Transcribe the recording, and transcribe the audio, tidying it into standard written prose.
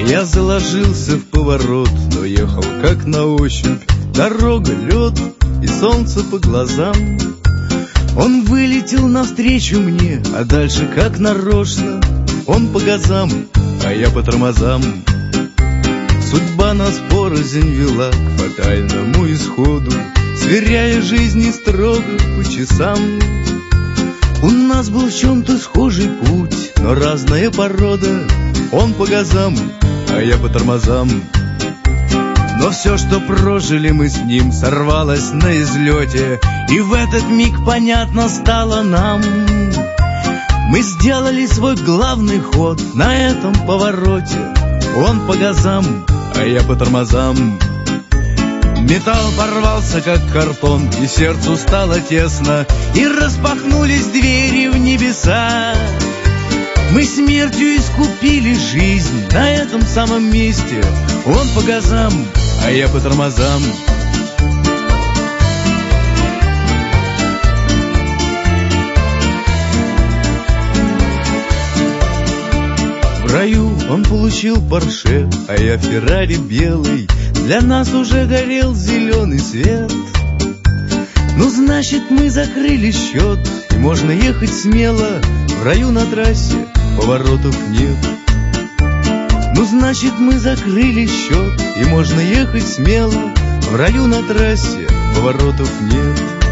Я заложился в поворот, но ехал как на ощупь. Дорога, лед и солнце по глазам. Он вылетел навстречу мне, а дальше как нарочно. Он по газам, а я по тормозам. Судьба нас порознь вела к фатальному исходу, сверяя жизни строго по часам. У нас был в чем-то схожий путь, но разная порода. Он по газам, а я по тормозам. Но все, что прожили мы с ним, сорвалось на излете, и в этот миг понятно стало нам: мы сделали свой главный ход на этом повороте. Он по газам, а я по тормозам. Металл порвался, как картон, и сердцу стало тесно, и распахнулись двери в небеса. Мы смертью искупили жизнь на этом самом месте. Он по газам, а я по тормозам. В раю он получил Порше, а я Феррари белый. Для нас уже горел зеленый свет. Ну, значит, мы закрыли счет, и можно ехать смело. В раю на трассе поворотов нет. Ну, значит, мы закрыли счет, и можно ехать смело. В раю на трассе поворотов нет.